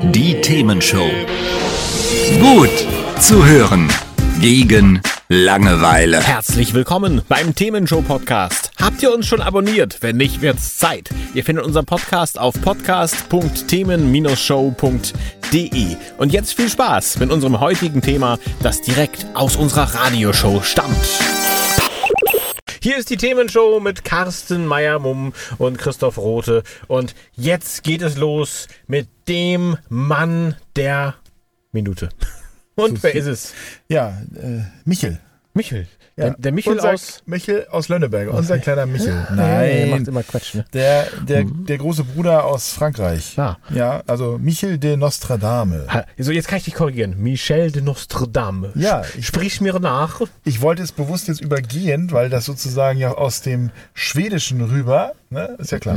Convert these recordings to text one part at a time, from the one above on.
Die Themenshow. Gut zu hören. Gegen Langeweile. Herzlich willkommen beim Themenshow-Podcast. Habt ihr uns schon abonniert? Wenn nicht, wird's Zeit. Ihr findet unseren Podcast auf podcast.themen-show.de. Und jetzt viel Spaß mit unserem heutigen Thema, das direkt aus unserer Radioshow stammt. Hier ist die Themenshow mit Carsten Meyer-Mumm und Christoph Rothe. Und jetzt geht es los mit dem Mann der Minute. Und wer ist es? Ja, Michel. Michel. Ja. Der Michel Michel aus Lönneberg, unser kleiner Michel. Ja, Nein, der macht immer Quatsch, ne? der große Bruder aus Frankreich. Ah. Ja, also Michel de Nostradame. So, jetzt kann ich dich korrigieren. Michel de Nostradame. Ja, Sprich mir nach. Ich wollte es bewusst jetzt übergehen, weil das sozusagen ja aus dem Schwedischen rüber, ne? Ist ja klar.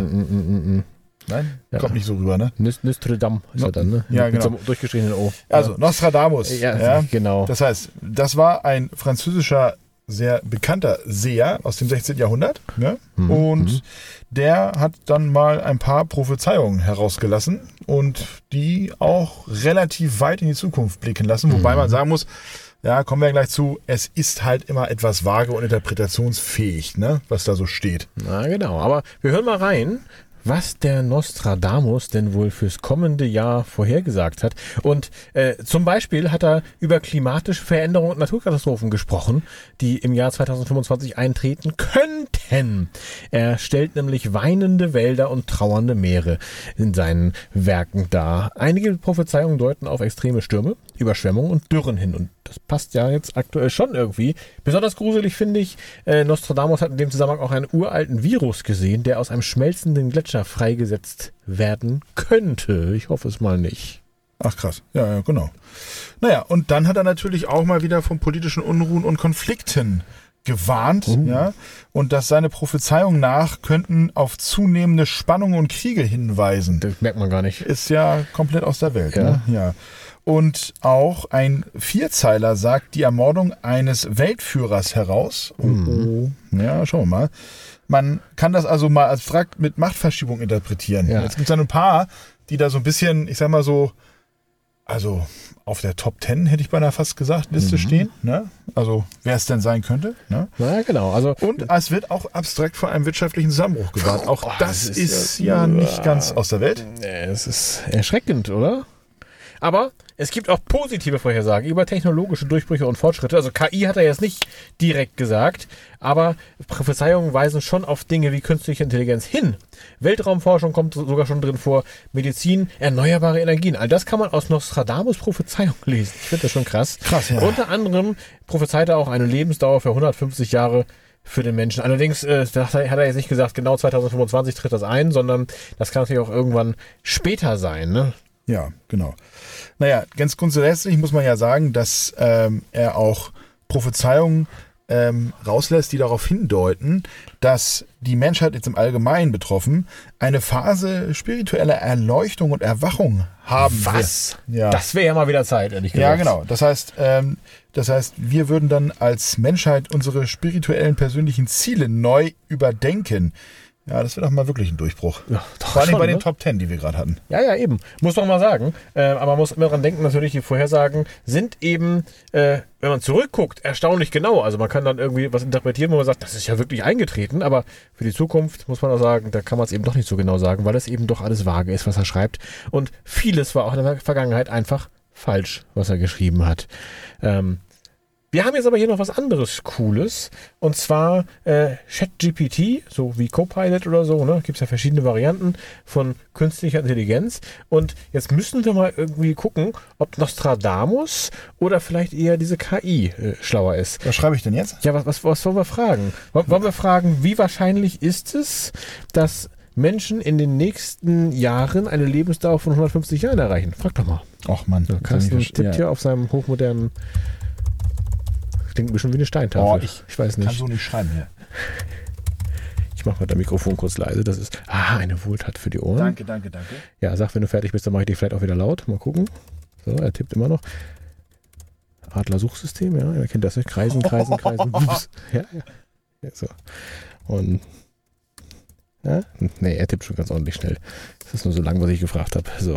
Nein, Ja. kommt nicht so rüber, ne? Nostradame ist er dann, ne? Ja, Mit genau. so einem durchgeschriebenen O. Also Nostradamus. Ja, genau. Das heißt, das war ein französischer, sehr bekannter Seher aus dem 16. Jahrhundert. Ne? Und der hat dann mal ein paar Prophezeiungen herausgelassen und die auch relativ weit in die Zukunft blicken lassen. Wobei man sagen muss, ja, kommen wir gleich zu, es ist halt immer etwas vage und interpretationsfähig, ne? Was da so steht. Na genau, aber wir hören mal rein, was der Nostradamus denn wohl fürs kommende Jahr vorhergesagt hat. Und zum Beispiel hat er über klimatische Veränderungen und Naturkatastrophen gesprochen, die im Jahr 2025 eintreten könnten. Er stellt nämlich weinende Wälder und trauernde Meere in seinen Werken dar. Einige Prophezeiungen deuten auf extreme Stürme, Überschwemmungen und Dürren hin. Und das passt ja jetzt aktuell schon irgendwie. Besonders gruselig finde ich, Nostradamus hat in dem Zusammenhang auch einen uralten Virus gesehen, der aus einem schmelzenden Gletscher freigesetzt werden könnte. Ich hoffe es mal nicht. Ach krass, ja, genau. Naja, und dann hat er natürlich auch mal wieder von politischen Unruhen und Konflikten gewarnt, ja, und dass seine Prophezeiungen nach könnten auf zunehmende Spannungen und Kriege hinweisen. Das merkt man gar nicht. Ist ja komplett aus der Welt, Ja. ne? Ja. Und auch ein Vierzeiler sagt die Ermordung eines Weltführers heraus. Ja, schauen wir mal. Man kann das also mal abstrakt mit Machtverschiebung interpretieren. Ja. Jetzt gibt es ja ein paar, die da so ein bisschen, ich sag mal so, also auf der Top 10, hätte ich beinahe fast gesagt, Liste stehen. Ne? Also wer es denn sein könnte. Ne? Na genau, also Und es wird auch abstrakt vor einem wirtschaftlichen Zusammenbruch gewarnt. Auch das ist ja nicht ganz aus der Welt. es ist erschreckend, oder? Aber es gibt auch positive Vorhersagen über technologische Durchbrüche und Fortschritte. Also KI hat er jetzt nicht direkt gesagt, aber Prophezeiungen weisen schon auf Dinge wie künstliche Intelligenz hin. Weltraumforschung kommt sogar schon drin vor, Medizin, erneuerbare Energien. All das kann man aus Nostradamus Prophezeiung lesen. Ich finde das schon krass. Krass, ja. Unter anderem prophezeit er auch eine Lebensdauer für 150 Jahre für den Menschen. Allerdings das hat er jetzt nicht gesagt, genau 2025 tritt das ein, sondern das kann natürlich auch irgendwann später sein, ne? Ja, genau. Naja, ganz grundsätzlich muss man ja sagen, dass er auch Prophezeiungen rauslässt, die darauf hindeuten, dass die Menschheit jetzt im Allgemeinen betroffen eine Phase spiritueller Erleuchtung und Erwachung haben Was? wird. Ja. Das wäre ja mal wieder Zeit, ehrlich gesagt. Ja, genau. Das heißt, wir würden dann als Menschheit unsere spirituellen persönlichen Ziele neu überdenken. Ja, das wird auch mal wirklich ein Durchbruch. Ja, doch Vor allem schon, bei den ne? Top 10, die wir gerade hatten. Ja, eben. Muss man mal sagen. Aber man muss immer dran denken, natürlich, die Vorhersagen sind eben, wenn man zurückguckt, erstaunlich genau. Also man kann dann irgendwie was interpretieren, wo man sagt, das ist ja wirklich eingetreten. Aber für die Zukunft muss man auch sagen, da kann man es eben doch nicht so genau sagen, weil es eben doch alles vage ist, was er schreibt. Und vieles war auch in der Vergangenheit einfach falsch, was er geschrieben hat. Wir haben jetzt aber hier noch was anderes Cooles, und zwar ChatGPT, so wie Copilot oder so, ne? Gibt es ja verschiedene Varianten von künstlicher Intelligenz. Und jetzt müssen wir mal irgendwie gucken, ob Nostradamus oder vielleicht eher diese KI schlauer ist. Was schreibe ich denn jetzt? Ja, was wollen wir fragen? Wollen wir fragen, wie wahrscheinlich ist es, dass Menschen in den nächsten Jahren eine Lebensdauer von 150 Jahren erreichen? Frag doch mal. Och Mann. Ja, Carsten tippt hier auf seinem hochmodernen... Klingt ein bisschen wie eine Steintafel. Oh, ich weiß nicht. Kann so nicht schreiben hier. Ich mache mal das Mikrofon kurz leise. Das ist eine Wohltat für die Ohren. Danke. Ja, sag, wenn du fertig bist, dann mache ich dich vielleicht auch wieder laut. Mal gucken. So, er tippt immer noch. Adler-Suchsystem, ja. Er kennt das nicht. Kreisen. Ups. Ja. So. Und ja? Nee, er tippt schon ganz ordentlich schnell. Das ist nur so lang, was ich gefragt habe. So.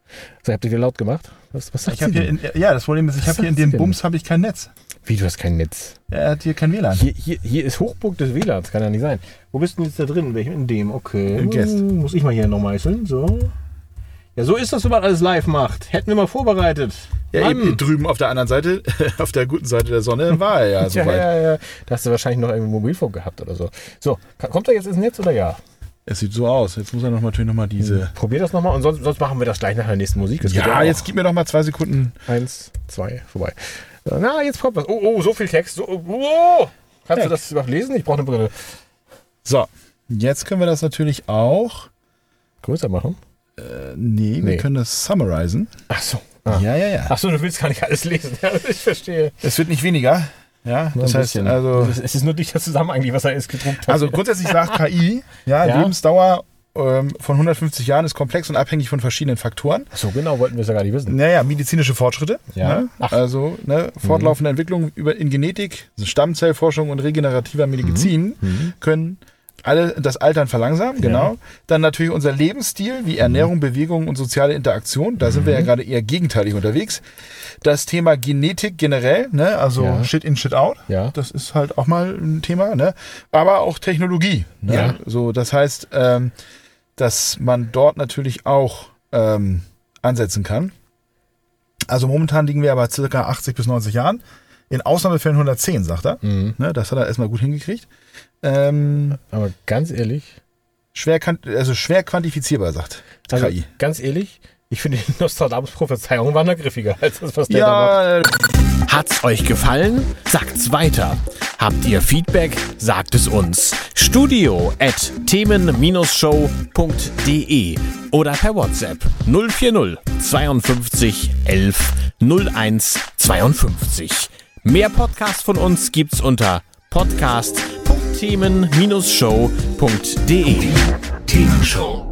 So, habt ihr wieder laut gemacht? Was sagt Ich habe sie denn? hier, das Problem ist, ich habe hier in dem Bums habe ich kein Netz. Wie, du hast kein Netz? Er hat hier kein WLAN. Hier ist Hochburg des WLANs, kann ja nicht sein. Wo bist du denn jetzt da drin? Welchem? In dem, okay. Im Guest. Muss ich mal hier noch meißeln, so. Ja, so ist das, wenn man alles live macht. Hätten wir mal vorbereitet. Ja, Mann. eben drüben auf der anderen Seite, auf der guten Seite der Sonne, war er ja soweit. Ja. Da hast du wahrscheinlich noch irgendwie Mobilfunk gehabt oder so. So, kommt er jetzt ins Netz oder ja? Es sieht so aus. Jetzt muss er natürlich nochmal diese... Probier das nochmal und sonst machen wir das gleich nach der nächsten Musik. Das geht Ja, auch. jetzt gib mir doch mal 2 Sekunden. 1, 2, vorbei. Na, jetzt kommt was. Oh, so viel Text. Kannst du das überhaupt lesen? Ich brauche eine Brille. So, jetzt können wir das natürlich auch... Größer machen? Nee, wir können das summarisen. Ach so. Ja. Ach so, du willst gar nicht alles lesen. Ja, ich verstehe. Es wird nicht weniger. Ja, das heißt bisschen. also... Es ist nur dichter zusammen eigentlich, was er ist gedruckt hat. Also grundsätzlich sagt KI, Lebensdauer von 150 Jahren ist komplex und abhängig von verschiedenen Faktoren. So genau wollten wir es ja gar nicht wissen. Naja, medizinische Fortschritte. Ja. Ne? Also fortlaufende Entwicklung in Genetik, Stammzellforschung und regenerativer Medizin können alle das Altern verlangsamen, genau. Dann natürlich unser Lebensstil, wie Ernährung, Bewegung und soziale Interaktion. Da sind wir ja gerade eher gegenteilig unterwegs. Das Thema Genetik generell, ne? Also Shit in, Shit out. Ja. Das ist halt auch mal ein Thema, ne? Aber auch Technologie. Ne? Ja. So, das heißt, dass man dort natürlich auch ansetzen kann. Also momentan liegen wir aber circa 80 bis 90 Jahren. In Ausnahmefällen 110, sagt er. Ne? Das hat er erstmal gut hingekriegt. Aber ganz ehrlich. Schwer quantifizierbar, sagt Also, KI. ganz ehrlich, ich finde, die Nostradamus-Prophezeiungen waren da griffiger als das, was der da macht. Hat's euch gefallen? Sagt's weiter. Habt ihr Feedback? Sagt es uns. studio@themen-show.de oder per WhatsApp 040 52 11 01 52. Mehr Podcasts von uns gibt's unter podcast.themen-show.de. Themenshow.